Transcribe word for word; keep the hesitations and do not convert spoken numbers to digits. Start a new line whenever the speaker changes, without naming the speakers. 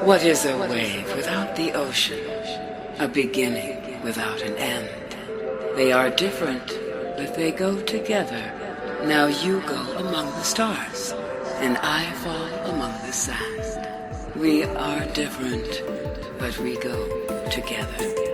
What is a wave without the ocean? A beginning without an end. They are different, but they go together. Now you go among the stars, and I fall among the sand. We are different, but we go together.